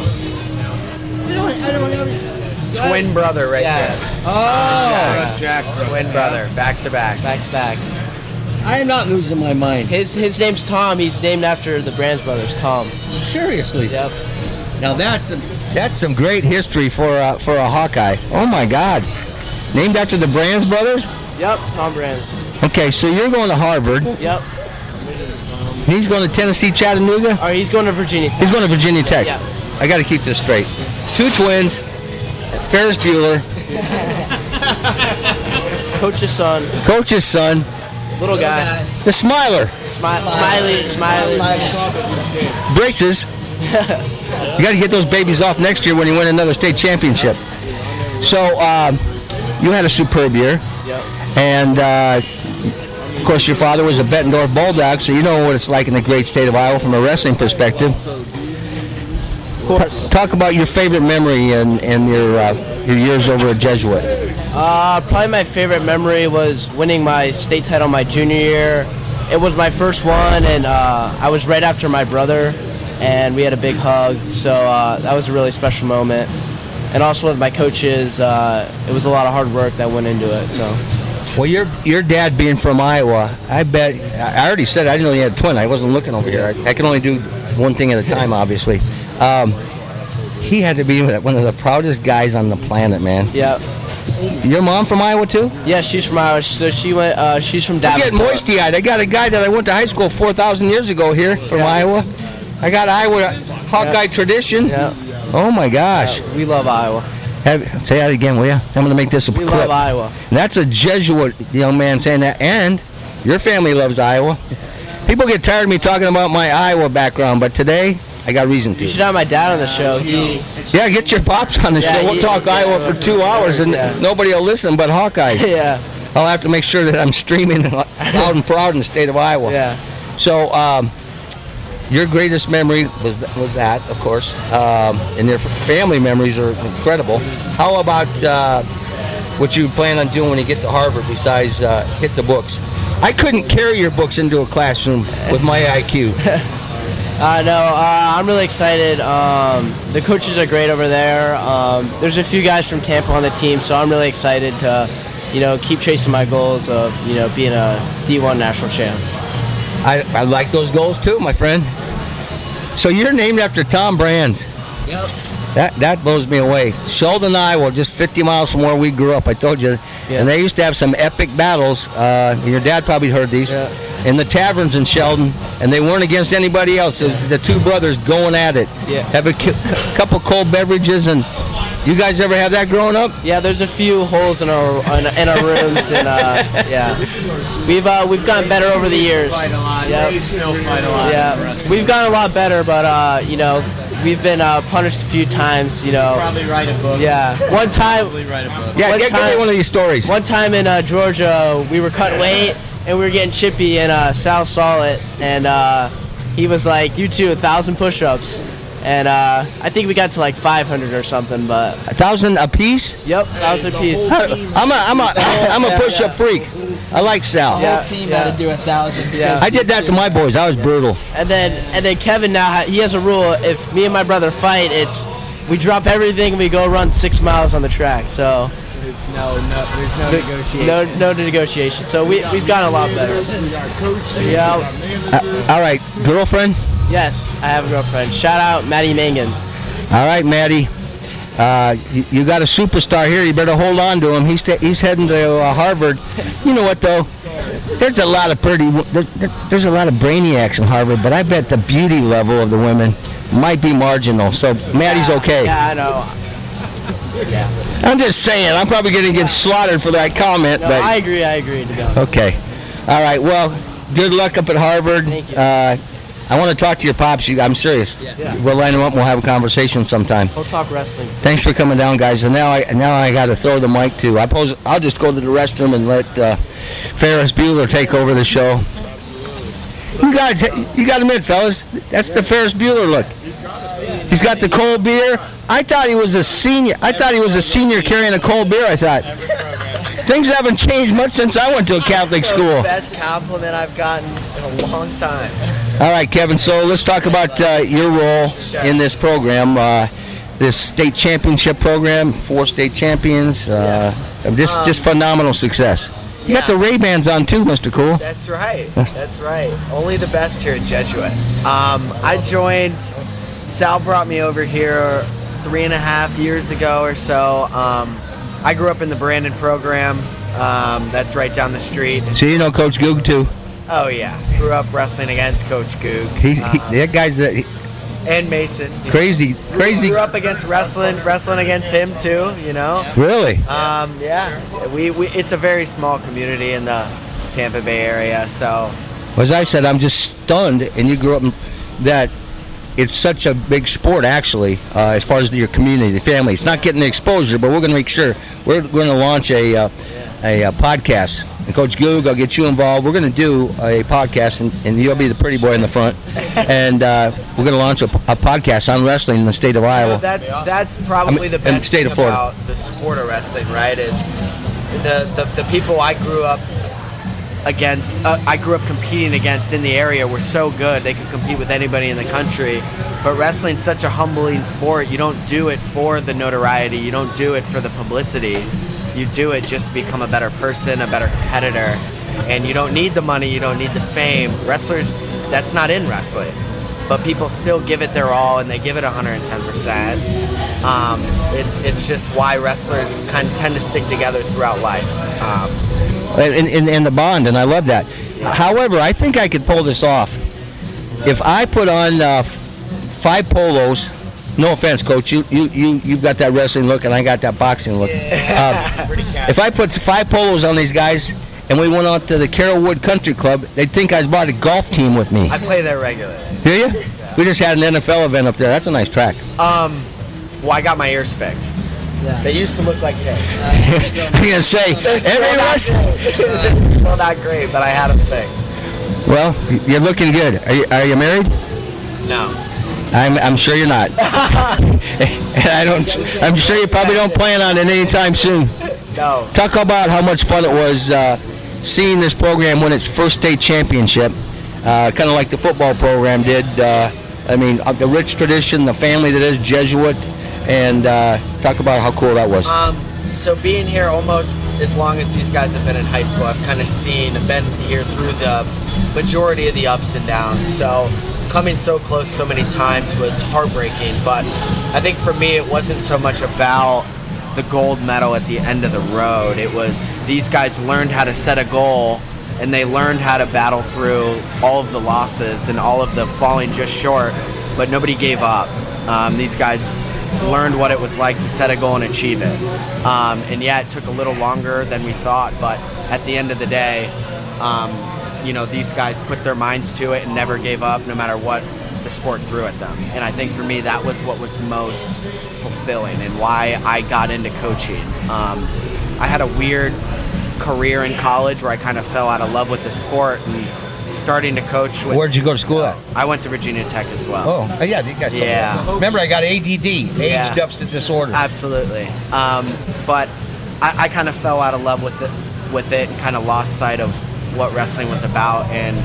Twin brother right Yeah. there. Oh! Jack, Jack Twin brother, back to back. Back to back. I am not losing my mind. His his name's Tom. He's named after the Brands brothers, Tom. Seriously? Yep. Now that's some, that's some great history for uh, for a Hawkeye. Oh my God. Named after the Brands brothers? Yep, Tom Brands. Okay, so you're going to Harvard. Yep. He's going to Tennessee, Chattanooga? Or he's going to Virginia Tech. He's going to Virginia Tech. Yeah. I got to keep this straight. Two twins, Ferris Bueller, Coach's son. Coach's son, Little guy. the Smiler, Smi- Smiley, Smiley. braces. You got to get those babies off next year when you win another state championship. So um, you had a superb year. Yep. And, uh, of course, your father was a Bettendorf Bulldog, so you know what it's like in the great state of Iowa from a wrestling perspective. Of course. Talk about your favorite memory and, and your uh, your years over at Jesuit. Uh, probably my favorite memory was winning my state title my junior year. It was my first one, and uh, I was right after my brother, and we had a big hug. So uh, that was a really special moment. And also with my coaches, uh, it was a lot of hard work that went into it. So. Well, your your dad being from Iowa, I bet, I already said I didn't know you had a twin. I wasn't looking over here. I, I can only do one thing at a time, obviously. Um, he had to be one of the proudest guys on the planet, man. Yeah. Your mom from Iowa, too? Yeah, she's from Iowa. So she went, uh, she's from I'm Davenport. getting moisty-eyed. I got a guy that I went to high school four thousand years ago here from Yeah. Iowa. I got Iowa Hawkeye Yeah. tradition. Yeah. Oh, my gosh. Yeah, we love Iowa. Have, say that again, will you? I'm going to make this a We clip. love Iowa. And that's a Jesuit young man saying that. And your family loves Iowa. People get tired of me talking about my Iowa background, but today I got reason to. You should have my dad on the show. He, Yeah, get your pops on the Yeah, show. We'll he- talk yeah, Iowa for two hours, and yeah. nobody will listen but Hawkeye. yeah, I'll have to make sure that I'm streaming loud and proud in the state of Iowa. yeah. So, um, your greatest memory was th- was that, of course, um, and your f- family memories are incredible. How about uh, what you plan on doing when you get to Harvard besides uh, hit the books? I couldn't carry your books into a classroom with my I Q. Uh, no, uh, I'm really excited. Um, the coaches are great over there. Um, there's a few guys from Tampa on the team, so I'm really excited to, you know, keep chasing my goals of, you know, being a D one national champ. I, I like those goals too, my friend. So you're named after Tom Brands. Yep. That that blows me away. Sheldon, Iowa, just fifty miles from where we grew up. I told you. Yeah. And they used to have some epic battles. Uh, your dad probably heard these. Yeah. In the taverns in Sheldon, and they weren't against anybody else. It was the two brothers going at it. Yeah. Have a cu- couple cold beverages, and you guys ever have that growing up? Yeah, there's a few holes in our in, in our rooms, and uh, yeah, we've uh, we've gotten better over the years. Yeah, yeah, we've gotten a lot better, but uh, you know, we've been uh, punished a few times. You know, Probably write a book. yeah. One time, Probably write a book. Yeah, One get, give me time- one of these stories. one time in uh, Georgia, we were cutting weight and we were getting chippy, and uh, Sal saw it, and uh, he was like, "You two, a thousand push-ups." And uh, I think we got to like five hundred or something, but A thousand a piece? yep, thousand piece. I'm a I'm a I'm a Yeah, push-up yeah. freak. I like Sal. Yeah. Whole team yeah. had to do a thousand. Yeah. I did that to my boys. I was brutal. And then and then Kevin now ha- he has a rule. If me and my brother fight, it's we drop everything and we go run six miles on the track. So There's no, no, there's no negotiation. no no negotiation. So we we've gotten a lot better. Yeah. Uh, all right, girlfriend. Yes, I have a girlfriend. Shout out Maddie Mangan. All right, Maddie. Uh, you, you got a superstar here. You better hold on to him. He's ta- he's heading to uh, Harvard. You know what though? There's a lot of pretty. There, there, there's a lot of brainiacs in Harvard, but I bet the beauty level of the women might be marginal. So Maddie's okay. Yeah, I know. Yeah. I'm just saying. I'm probably going to get slaughtered for that comment. No, but I agree. I agree. To go. okay. All right. Well, good luck up at Harvard. Thank you. Uh, I want to talk to your pops. You, I'm serious. Yeah. We'll line them up and we'll have a conversation sometime. We'll talk wrestling. Thanks for coming down, guys. And now I now I got to throw the mic to. I pose, I'll just go to the restroom and let uh, Ferris Bueller take over the show. You got to you got to admit, fellas, that's the Ferris Bueller look. He's got the cold beer. I thought he was a senior. I thought he was a senior carrying a cold beer. I thought things haven't changed much since I went to a Catholic school. Best compliment I've gotten in a long time. All right, Kevin. So let's talk about uh, your role in this program, uh, this state championship program. Four state champions. Uh, just Um, just phenomenal success. You got the Ray-Bans on too, Mister Cool. That's right. That's right. Only the best here at Jesuit. Um, I joined. Sal brought me over here three and a half years ago or so. Um, I grew up in the Brandon program. Um, that's right down the street. So you know Coach Goog too. Oh yeah, grew up wrestling against Coach Goog. He, he, Um, that guy's a, he, and Mason. crazy, crazy. Grew up against wrestling, wrestling against him too. You know. Really? Um, yeah. We, we it's a very small community in the Tampa Bay area. So. As I said, I'm just stunned, and you grew up in that. It's such a big sport, actually, uh, as far as your community, the family. It's not getting the exposure, but we're going to make sure. We're going to launch a uh, a, a podcast. And Coach Goog, I'll get you involved. We're going to do a podcast, and, and you'll be the pretty boy in the front. And uh, we're going to launch a, a podcast on wrestling in the state of Iowa. You know, that's that's probably I mean, the in the best state thing of Florida. about the sport of wrestling, right? Is the the, the people I grew up against, uh, I grew up competing against in the area were so good they could compete with anybody in the country. But wrestling's such a humbling sport. You don't do it for the notoriety. You don't do it for the publicity. You do it just to become a better person, a better competitor. And you don't need the money. You don't need the fame. Wrestlers, that's not in wrestling. But people still give it their all, and they give it one hundred ten percent. Um, it's it's just why wrestlers kind of tend to stick together throughout life. Um, And, and, and the bond, and I love that. However, I think I could pull this off. If I put on uh, five polos, no offense, Coach, you, you, you, you've got that wrestling look, and I got that boxing look. Uh, if I put five polos on these guys, and we went out to the Carrollwood Country Club, they'd think I brought a golf team with me. I play there regularly. Do you? We just had an N F L event up there. That's a nice track. Um, well, I got my ears fixed. Yeah. They used to look like this. You're going to say, every rush? They're still not great, but I had them fixed. Well, you're looking good. Are you, are you married? No. I'm, I'm sure you're not. And I don't. I'm sure you probably don't plan on it anytime soon. No. Talk about how much fun it was uh, seeing this program win its first state championship, uh, kind of like the football program did. Uh, I mean, uh, the rich tradition, the family that is Jesuit, and uh, talk about how cool that was. Um, so being here almost as long as these guys have been in high school, I've kind of seen, been here through the majority of the ups and downs. So coming so close so many times was heartbreaking, but I think for me it wasn't so much about the gold medal at the end of the road. It was these guys learned how to set a goal, and they learned how to battle through all of the losses and all of the falling just short, but nobody gave up. Um, these guys learned what it was like to set a goal and achieve it. Um, and yeah, it took a little longer than we thought, but at the end of the day, um, you know, these guys put their minds to it and never gave up no matter what the sport threw at them. And I think for me, that was what was most fulfilling and why I got into coaching. Um, I had a weird career in college where I kind of fell out of love with the sport, and starting to coach with, Where'd you go to school at? I went to Virginia Tech as well. Oh, yeah, you guys. Yeah. Remember, I got A D D, age Yeah. deficit disorder. Absolutely. Um, but I, I kind of fell out of love with it, with it, and kind of lost sight of what wrestling was about. And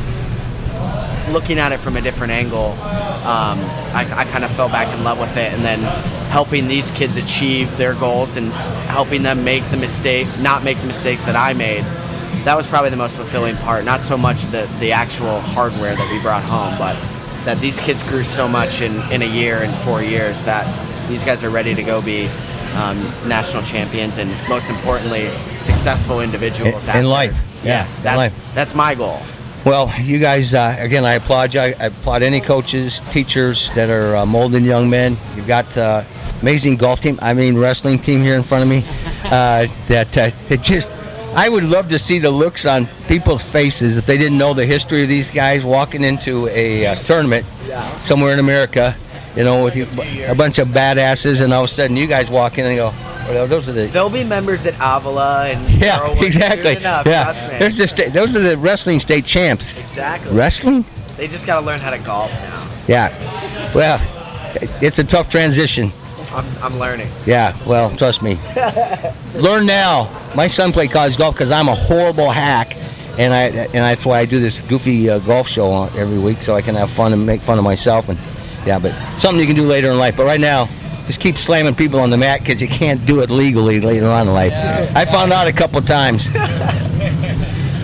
looking at it from a different angle, um, I, I kind of fell back in love with it. And then helping these kids achieve their goals and helping them make the mistake, not make the mistakes that I made. That was probably the most fulfilling part. Not so much the, the actual hardware that we brought home, but that these kids grew so much in, in a year and four years that these guys are ready to go be um, national champions and, most importantly, successful individuals. In, in after. life. Yes, Yeah, that's in life. that's my goal. Well, you guys, uh, again, I applaud you. I, I applaud any coaches, teachers that are uh, molding young men. You've got uh, amazing golf team, I mean wrestling team here in front of me. Uh, that uh, it just, I would love to see the looks on people's faces if they didn't know the history of these guys walking into a uh, tournament somewhere in America, you know, with you, a bunch of badasses, and all of a sudden you guys walk in and go, well, those are the. They'll be members at Avila and Yeah, Carrollwood exactly. soon enough, Yeah, trust me. There's the sta- those are the wrestling state champs. Exactly. Wrestling? They just got to learn how to golf now. Yeah. Well, it's a tough transition. I'm, I'm learning. Yeah, well, trust me. Learn now. My son played college golf because I'm a horrible hack, and I and that's why I do this goofy uh, golf show every week so I can have fun and make fun of myself. And yeah, but something you can do later in life. But right now, just keep slamming people on the mat because you can't do it legally later on in life. I found out a couple times.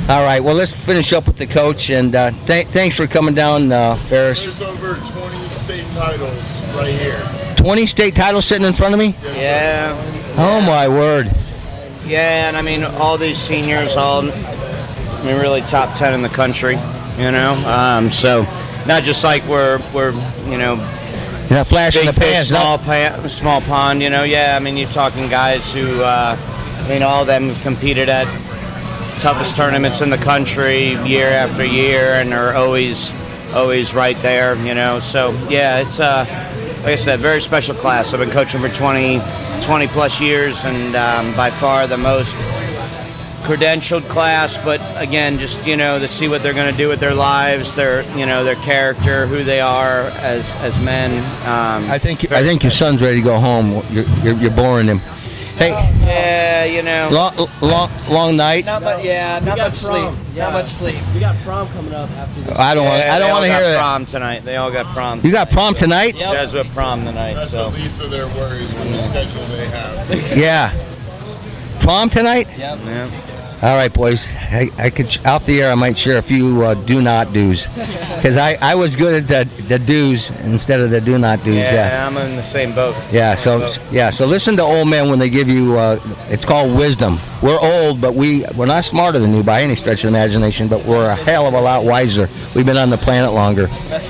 All right, well, let's finish up with the coach, and uh, th- thanks for coming down, uh, Ferris. There's over twenty state titles right here. twenty state titles sitting in front of me? Yeah. Oh, my word. Yeah, and I mean, all these seniors, all, I mean, really top ten in the country, you know? Um, so, not just like we're, we're you know, You're not flashing big the fish, pants, small, no? pa- small pond, you know? Yeah, I mean, you're talking guys who, uh, I mean, all of them have competed at toughest tournaments in the country year after year, and are always, always right there, you know? So, yeah, it's, uh, like I said, very special class. I've been coaching for twenty, twenty plus years, and um, by far the most credentialed class. But again, just, you know, to see what they're going to do with their lives, their, you know, their character, who they are as as men. Um, I think I think your son's ready to go home. You're you're, you're boring him. Hey, yeah, you know, long long long night. Not much, yeah, not got much sleep. prom. Yeah. Not much sleep. We got prom coming up after this. I don't want Yeah, I don't they want to all hear got it. prom tonight. They all got prom. You got prom tonight? Yep. Jesuit prom tonight. That's So the least of their worries with the schedule they have. Yeah. Prom tonight? Yep. yeah. All right, boys. I, I could off the air. I might share a few uh, do not do's, because I, I was good at the the do's instead of the do not do's. Yeah, Yeah. I'm in the same boat. Yeah. So yeah. So listen to old men when they give you. Uh, it's called wisdom. We're old, but we we're not smarter than you by any stretch of the imagination. But we're a hell of a lot wiser. We've been on the planet longer.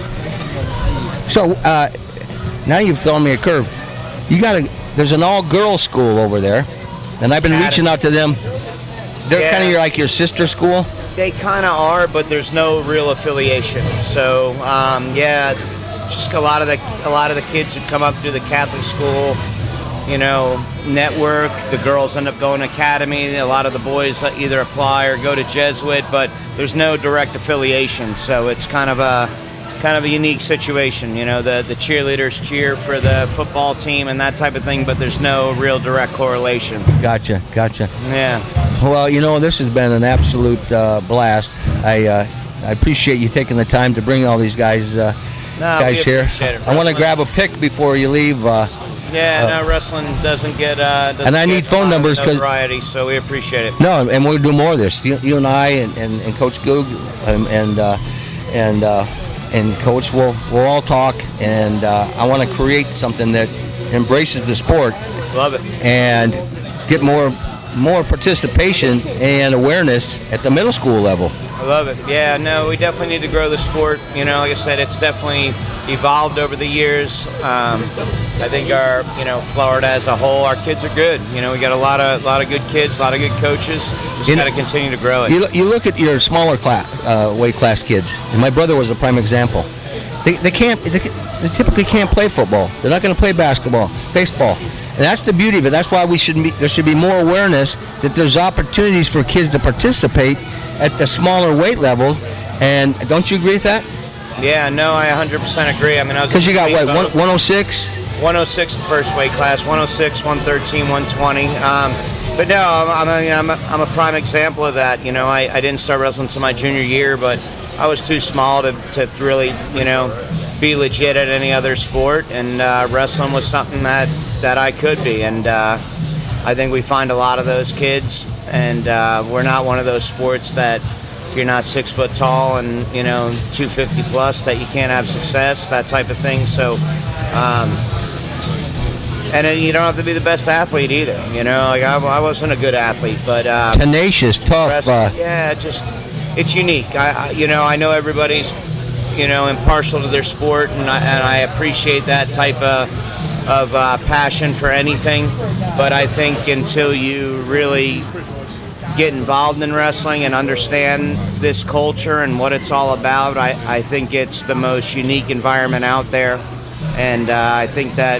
So uh, now you've thrown me a curve. You got a. There's an all-girls school over there, and I've been Academy. reaching out to them. They're Yeah. kind of your, like your sister school. They kind of are, but there's no real affiliation. So um, yeah, just a lot of the a lot of the kids who come up through the Catholic school, you know, network. The girls end up going to academy. A lot of the boys either apply or go to Jesuit, but there's no direct affiliation. So it's kind of a kind of a unique situation. You know, the the cheerleaders cheer for the football team and that type of thing, but there's no real direct correlation. Gotcha, gotcha. Yeah. Well, you know, this has been an absolute uh, blast. I uh, I appreciate you taking the time to bring all these guys uh, No, guys we here. appreciate it. I want to Wrestling- grab a pic before you leave. Uh, Yeah, Uh, no, wrestling doesn't get. Uh, doesn't And I get need phone a lot of numbers 'cause- notoriety, so we appreciate it. no, and we'll do more of this. You, you and I and, and, and Coach Goog and and uh, and, uh, and Coach will we'll all talk. And uh, I want to create something that embraces the sport Love it. and get more more participation and awareness at the middle school level. I love it. Yeah, no, we definitely need to grow the sport. You know, like I said, it's definitely evolved over the years. Um, I think our, you know, Florida as a whole, our kids are good. You know, we got a lot of, lot of good kids, a lot of good coaches. Just You got know- to continue to grow it. You, look- you look at your smaller class, uh, weight class kids, and my brother was a prime example. They, they can't. They, they typically can't play football. They're not going to play basketball, baseball, and that's the beauty of it. That's why we should be. There should be more awareness that there's opportunities for kids to participate at the smaller weight levels. And don't you agree with that? Yeah, no, I one hundred percent agree. I mean, I was Because you got in the what same one, boat. one oh six. one oh six the first weight class, one oh six, one thirteen, one twenty. Um, but no, I'm, I'm, a, I'm, a, I'm a prime example of that. You know, I, I didn't start wrestling until my junior year, but I was too small to, to really, you know, be legit at any other sport. And uh, wrestling was something that, that I could be. And uh, I think we find a lot of those kids. And uh, we're not one of those sports that if you're not six foot tall and, you know, two fifty plus, that you can't have success, that type of thing. So, um, and then you don't have to be the best athlete either. You know, like I, I wasn't a good athlete, but um, Tenacious, tough. wrestling, Uh, yeah, just it's unique. I, I, you know, I know everybody's, you know, impartial to their sport, and I, and I appreciate that type of of uh, passion for anything. But I think until you really get involved in wrestling and understand this culture and what it's all about, I, I think it's the most unique environment out there. And uh, I think that,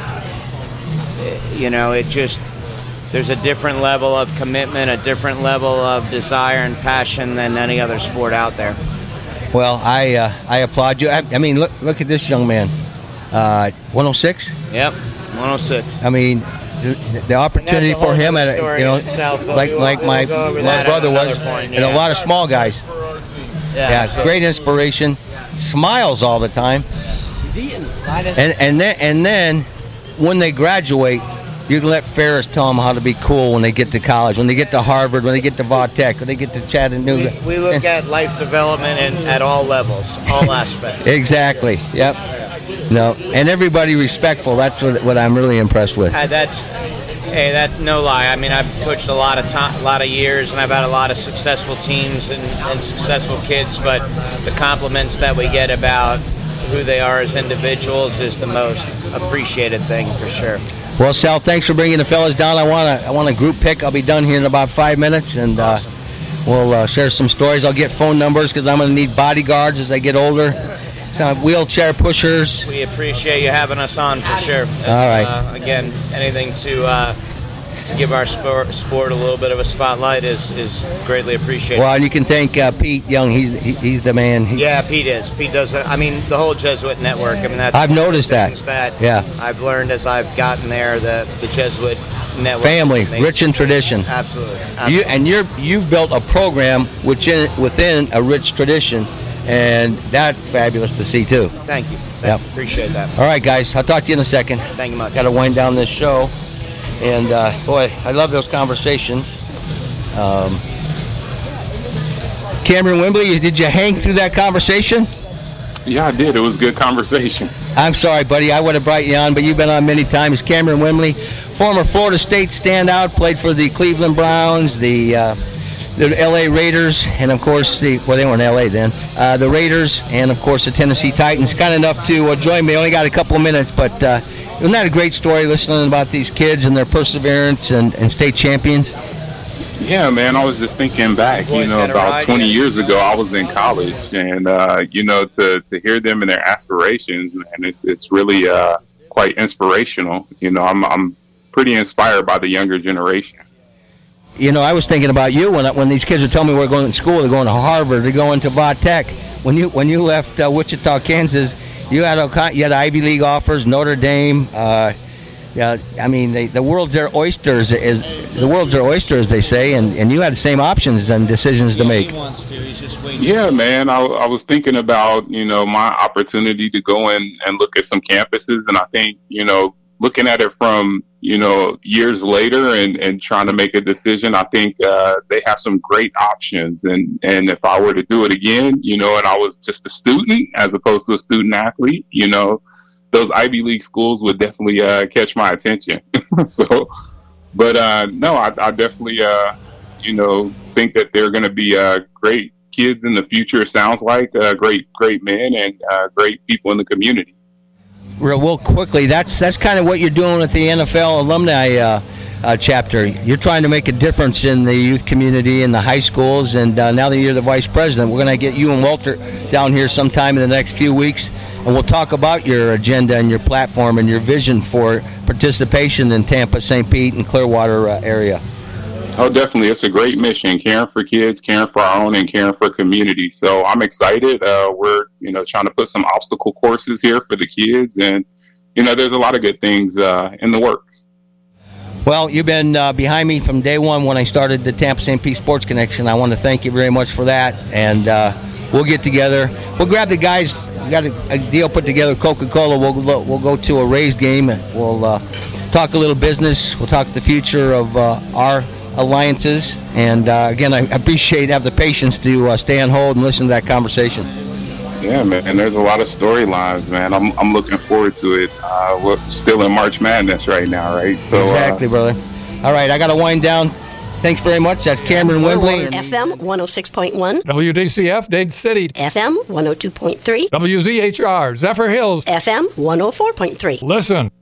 you know, it just, there's a different level of commitment, a different level of desire and passion than any other sport out there. well, I uh, I applaud you. I, I mean, look look at this young man. Uh, one oh six. Yep, one oh six. I mean, the, the opportunity And that's a for whole him, other at a, story you know, in itself, but like we like won't- my we'll go over my that at brother was, another point, and a yeah. lot of small guys. Yeah, so- great inspiration. Smiles all the time, He's eating. and and then and then when they graduate, You can let Ferris tell them how to be cool when they get to college, when they get to Harvard, when they get to Vautech, when they get to Chattanooga. We, we look at life development and at all levels, all aspects. Exactly. Yep. No, and everybody respectful. That's what, what I'm really impressed with. Uh, that's, hey, that no lie. I mean, I've coached a lot of time, a lot of years, and I've had a lot of successful teams and, and successful kids. But the compliments that we get about who they are as individuals is the most appreciated thing for sure. Well, Sal, thanks for bringing the fellas down. I want a, I want a group pick. I'll be done here in about five minutes, and uh, we'll uh, share some stories. I'll get phone numbers because I'm going to need bodyguards as I get older. Some wheelchair pushers. We appreciate you having us on for sure. All right. Uh, again, anything to uh, to give our sport, sport a little bit of a spotlight is, is greatly appreciated. Well, and you can thank uh, Pete Young. He's he, he's the man. He, yeah, Pete is. Pete does. I mean, the whole Jesuit network. I mean, that's. I've noticed that. that. Yeah. I've learned as I've gotten there that the Jesuit network. Family, rich in tradition. Absolutely. Absolutely. You and you're you've built a program within within a rich tradition. And that's fabulous to see, too. Thank you. Thank yep. you. Appreciate that. All right, guys. I'll talk to you in a second. Thank you much. Got to wind down this show. And, uh, boy, I love those conversations. Um, Cameron Wembley, did you hang through that conversation? Yeah, I did. It was a good conversation. I'm sorry, buddy. I would have brought you on, but you've been on many times. Cameron Wembley, former Florida State standout, played for the Cleveland Browns, the... Uh, the L A Raiders, and of course the well they weren't L A then. Uh, the Raiders, and of course the Tennessee Titans. Kind enough to uh, join me. Only got a couple of minutes, but uh, isn't that a great story? Listening about these kids and their perseverance and, and state champions. Yeah, man. I was just thinking back. You know, about twenty years ago, I was in college, and uh, you know, to to hear them and their aspirations, man, it's it's really uh, quite inspirational. You know, I'm I'm pretty inspired by the younger generation. You know, I was thinking about you when when these kids are telling me we're going to school. They're going to Harvard. They're going to Vautech. When you when you left uh, Wichita, Kansas, you had a, you had Ivy League offers, Notre Dame. Uh, yeah, I mean, they, the world's their oysters. Is the world's their oyster, as they say, and, and you had the same options and decisions to make. Yeah, man. I, I was thinking about you know my opportunity to go in and look at some campuses, and I think you know looking at it from you know, years later and, and trying to make a decision, I think uh, they have some great options. And, and if I were to do it again, you know, and I was just a student as opposed to a student athlete, you know, those Ivy League schools would definitely uh, catch my attention. so, but uh, no, I, I definitely, uh, you know, think that they're going to be uh, great kids in the future. It sounds like uh, great, great men and uh, great people in the community. Real, real quickly, that's that's kind of what you're doing with the N F L alumni uh, uh, chapter. You're trying to make a difference in the youth community and the high schools, and uh, now that you're the vice president, we're going to get you and Walter down here sometime in the next few weeks, and we'll talk about your agenda and your platform and your vision for participation in Tampa, Saint Pete, and Clearwater uh, area. Oh, definitely. It's a great mission, caring for kids, caring for our own, and caring for community. So I'm excited. Uh, we're, you know, trying to put some obstacle courses here for the kids. And, you know, there's a lot of good things uh, in the works. Well, you've been uh, behind me from day one when I started the Tampa Saint Pete Sports Connection. I want to thank you very much for that. And uh, we'll get together. We'll grab the guys. We got a, a deal put together, Coca-Cola. We'll, we'll go to a Rays game. We'll uh, talk a little business. We'll talk the future of uh, our alliances, and uh, again, I appreciate have the patience to uh, stay on hold and listen to that conversation. Yeah, man, and there's a lot of storylines, man. I'm I'm looking forward to it. Uh, we're still in March Madness right now, right? So exactly, uh, brother. All right, I got to wind down. Thanks very much. That's Cameron Wembley. F M one oh six point one. W D C F, Dade City. F M one oh two point three. W Z H R, Zephyr Hills. F M one oh four point three. Listen.